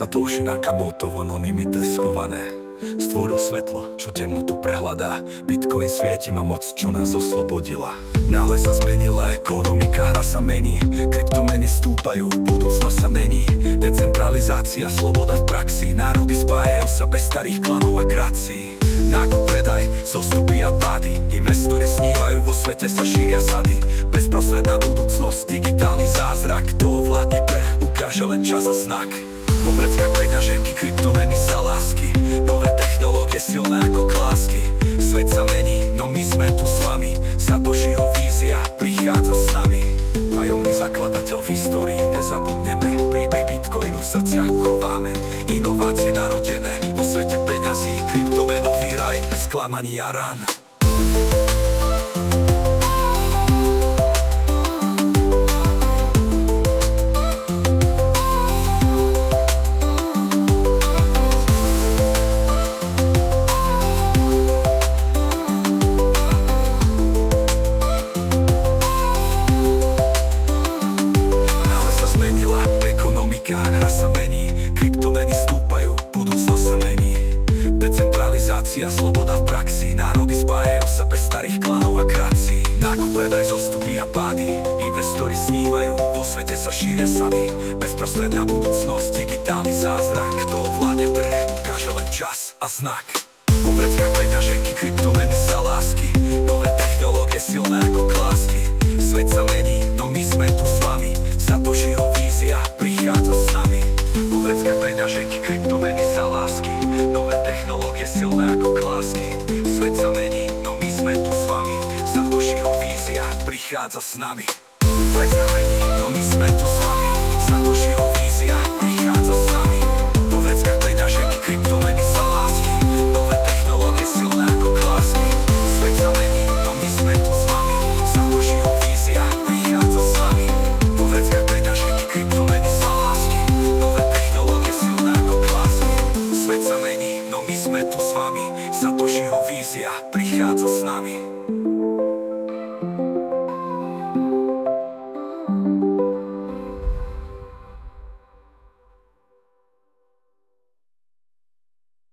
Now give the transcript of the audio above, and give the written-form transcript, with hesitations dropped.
Satoshi Nakamoto v anonymite schované stvoril svetlo, čo temnotu prehľadá. Bitcoin svieti, má moc, čo nás oslobodila. Náhle sa zmenila ekonomika, hra sa mení, kryptomeny stúpajú, budúcnosť sa mení. Decentralizácia, sloboda v praxi, národy spájajú sa bez starých klanov a kracií. Nákup, predaj, zostupy a pády, investori snívajú, vo svete sa šíria sady. Bezprostredná budúcnosť, digitálny zázrak, to ovládne trh, ukáže len čas a znak. Po vreckách peňaženky, kryptomeny sa lásky, nové technológie silné ako klásky. Svet sa mení, no my sme tu s vami, Satoshiho vízia prichádza s nami. Tajomný zakladateľ v histórii nezabudneme, príbeh Bitcoinu v srdciach uchováme. Inovácie narodené vo svete peňazí, kryptomenový raj bez klamaní a rán. Hra sa mení, kryptomeny stúpajú, budúcnosť sa mení. Decentralizácia, sloboda v praxi, národy spájajú sa bez starých klanov a kracií. Nákup, predaj, zostupy a pády, investori snívajú, vo svete sa šíria sady. Bezprostredná budúcnosť, digitálny zázrak, to ovládne trh, ukáže len čas a znak. Po vreckách peňaženky, kryptomeny sa lásky, nové technológie silné ako klásky. Svet sa mení, no my sme tu s vami, Satoshiho vízia prichádza s nami. Po vreckách peňaženky, kryptomeny sa lásky, nové technológie silné ako klásky. Svet sa mení, no my sme tu s vami, Satoshiho vízia prichádza s nami. Svet sa mení, no my sme tu s vami, Satoshiho vízia prichádza s nami. Po vreckách peňaženky, kryptomeny sa lásky, nové technológie silné ako klásky. Svet sa mení, no my sme tu s vami, Satoshiho vízia prichádza s nami. Po vreckách peňaženky, kryptomeny sa lásky, nové technológie silné ako klásky. Svet sa mení, no my sme tu s vami, Satoshiho vízia prichádza s nami.